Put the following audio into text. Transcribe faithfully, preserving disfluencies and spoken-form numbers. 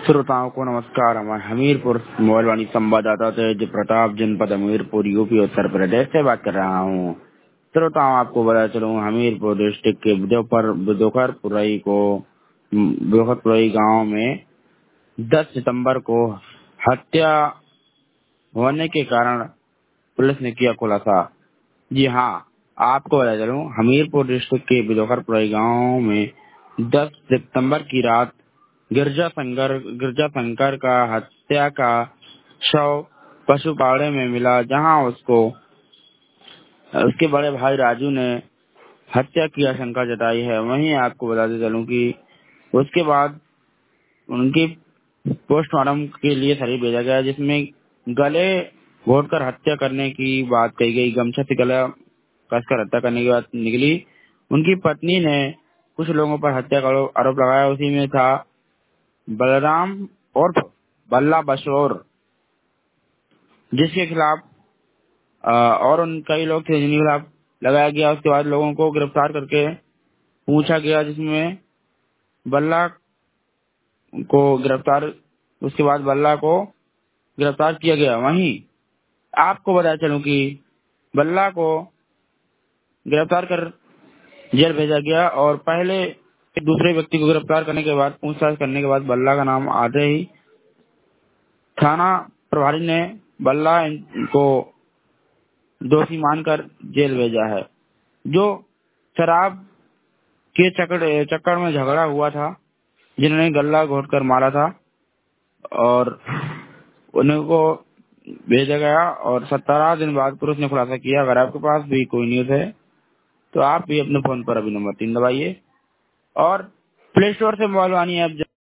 श्रोताओं को नमस्कार। हमारे हमीरपुर मोबाइलवाणी संवाददाता तेज प्रताप, जनपद हमीरपुर, यूपी, उत्तर प्रदेश से बात कर रहा हूँ। श्रोताओं, आपको बता चलूँ, हमीरपुर डिस्ट्रिक्ट के बुधोपर बुधोखरपुरई को बुधोखरपुरई गांव में दस सितंबर को हत्या होने के कारण पुलिस ने किया खुलासा। जी हाँ, आपको बता चलूँ, हमीरपुर डिस्ट्रिक्ट के बुधोखरपुरई गांव में दस सितंबर की रात गिरजा शंकर गिरजा शंकर का हत्या का शव पशुपाड़े में मिला, जहां उसको उसके बड़े भाई राजू ने हत्या की आशंका जताई है। वहीं आपको बताते चलूं कि उसके बाद उनकी पोस्टमार्टम के लिए शरीर भेजा गया, जिसमें गले घोटकर हत्या करने की बात कही गई। गमछा से गला कसकर हत्या करने की बात निकली। उनकी पत्नी ने कुछ लोगों पर हत्या का आरोप लगाया। उसी में था बलराम और बल्ला बशोर, जिसके खिलाफ अ, और उन कई लोग थे जिनके खिलाफ लगाया गया। उसके बाद लोगों को गिरफ्तार करके पूछा गया, जिसमें बल्ला को गिरफ्तार उसके बाद बल्ला को गिरफ्तार किया गया। वहीं आपको बता चलूं कि बल्ला को गिरफ्तार कर जेल भेजा गया और पहले एक दूसरे व्यक्ति को गिरफ्तार करने के बाद पूछताछ करने के बाद बल्ला का नाम आते ही थाना प्रभारी ने बल्ला को दोषी मानकर जेल भेजा है। जो शराब के चक्कर चक्कर में झगड़ा हुआ था, जिन्होंने गला घोटकर मारा था, और उन्हें को भेजा गया और सत्रह दिन बाद पुलिस ने खुलासा किया। अगर आपके पास भी कोई न्यूज है तो आप भी अपने फोन पर अभी नंबर तीन दबाइए और प्ले स्टोर से मोबाइल वानी ऐप